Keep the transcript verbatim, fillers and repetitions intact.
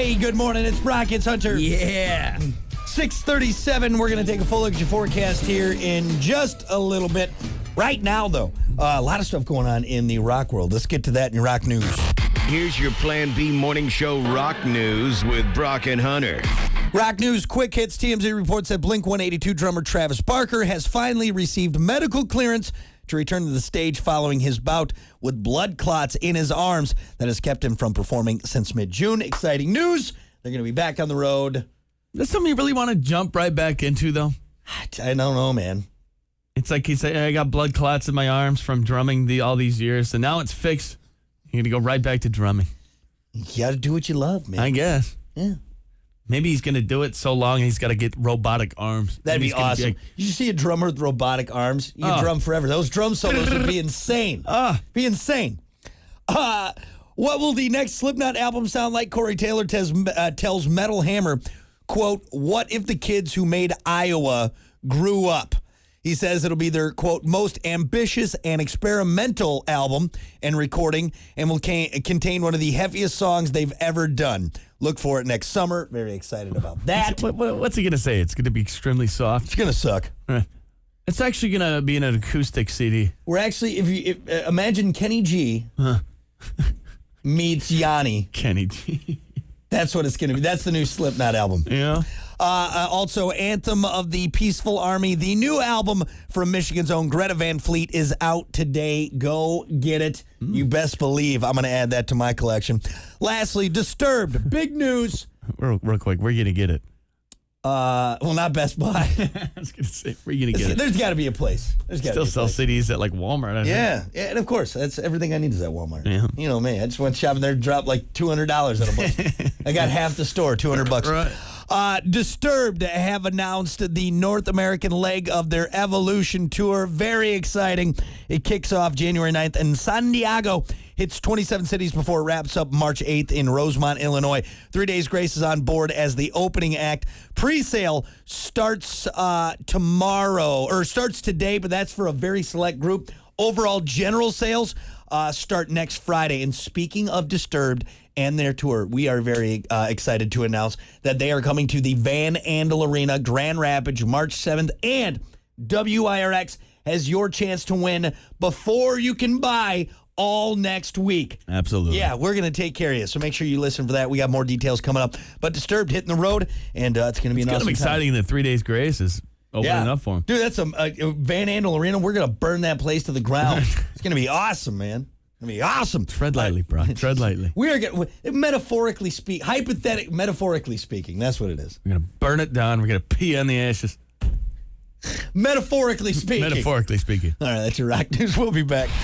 Hey, good morning. It's Brock. It's Hunter. Yeah. six thirty-seven. We're going to take a full look at your forecast here in just a little bit. Right now, though, uh, a lot of stuff going on in the rock world. Let's get to that in your rock news. Here's your Plan B Morning Show rock news with Brock and Hunter. Rock news, quick hits. T M Z reports that Blink one eighty-two drummer Travis Barker has finally received medical clearance to return to the stage following his bout with blood clots in his arms that has kept him from performing since mid-June. Exciting news. They're going to be back on the road. That's something you really want to jump right back into, though. I don't know, man. It's like he said, I got blood clots in my arms from drumming the all these years, and now it's fixed. You're going to go right back to drumming. You got to do what you love, man. I guess. Yeah. Maybe he's going to do it so long he's got to get robotic arms. That'd Maybe be he's gonna awesome. like- you should see a drummer with robotic arms. You could Oh. drum forever. Those drum solos would be insane. Ah. Be insane. Uh, what will the next Slipknot album sound like? Corey Taylor tells, uh, tells Metal Hammer, quote, what if the kids who made Iowa grew up? He says it'll be their, quote, most ambitious and experimental album and recording and will ca- contain one of the heaviest songs they've ever done. Look for it next summer. Very excited about that. What- what- what's he going to say? It's going to be extremely soft. It's going to suck. It's actually going to be an acoustic C D. We're actually, if you if, uh, imagine Kenny G meets Yanni. Kenny G. That's what it's going to be. That's the new Slipknot album. Yeah. Uh, uh, also, Anthem of the Peaceful Army, the new album from Michigan's own Greta Van Fleet, is out today. Go get it. Mm. You best believe I'm going to add that to my collection. Lastly, Disturbed. Big news. Real, real quick, where are you going to get it? Uh, well, not Best Buy. I was going to say, where are you going to get it? There's got to be a place. There's got to Still be a sell place. C Ds at like Walmart. I Yeah, yeah, and of course, that's everything I need is at Walmart. Yeah. You know me. I just went shopping there, dropped like two hundred dollars at a book. I got half the store, two hundred bucks. Right. Uh, Disturbed have announced the North American leg of their Evolution Tour. Very exciting. It kicks off January ninth in San Diego. Hits twenty-seven cities before it wraps up March eighth in Rosemont, Illinois. Three Days Grace is on board as the opening act. Pre-sale starts uh, tomorrow, or starts today, but that's for a very select group. Overall general sales uh, start next Friday. And speaking of Disturbed and their tour, we are very uh, excited to announce that they are coming to the Van Andel Arena, Grand Rapids, March seventh, and W I R X has your chance to win before you can buy all next week. Absolutely. Yeah, we're going to take care of you, so make sure you listen for that. We got more details coming up. But Disturbed hitting the road, and uh, it's going to be It's an kind awesome of exciting that Three Days Grace is opening yeah. up for him. Dude, that's a uh, Van Andel Arena. We're going to burn that place to the ground. It's going to be awesome, man. It's going to be awesome. Tread lightly, bro. Tread lightly. We are getting, metaphorically speak, hypothetic, metaphorically speaking, that's what it is. We're going to burn it down. We're going to pee on the ashes. Metaphorically speaking. Metaphorically speaking. All right, that's your rock news. We'll be back.